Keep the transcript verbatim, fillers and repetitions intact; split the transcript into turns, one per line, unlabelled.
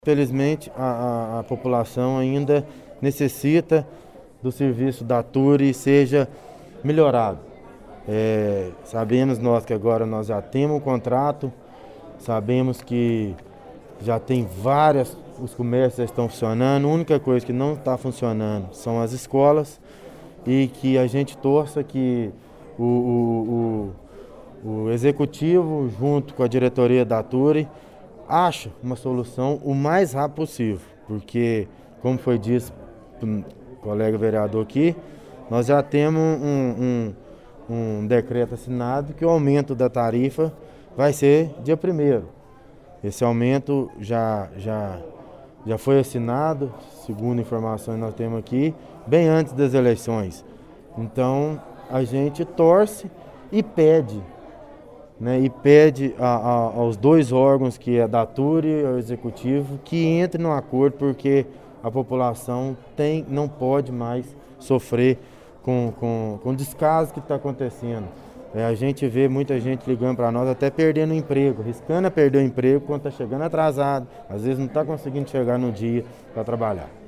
Felizmente, a, a, a população ainda necessita do serviço da Turi seja melhorado. É, sabemos nós que agora nós já temos um contrato, sabemos que já tem várias, os comércios já estão funcionando, a única coisa que não está funcionando são as escolas e que a gente torça que o, o, o, o executivo, junto com a diretoria da Turi, acha uma solução o mais rápido possível, porque, como foi dito pelo colega vereador aqui, nós já temos um, um, um decreto assinado que o aumento da tarifa vai ser dia primeiro. Esse aumento já, já, já foi assinado, segundo informações que nós temos aqui, bem antes das eleições. Então, a gente torce e pede, né, e pede a, a, aos dois órgãos, que é da Turi e o Executivo, que entre num acordo, porque a população tem, não pode mais sofrer com, com, com o descaso que está acontecendo. É, a gente vê muita gente ligando para nós, até perdendo o emprego, riscando a perder o emprego quando está chegando atrasado, às vezes não está conseguindo chegar no dia para trabalhar.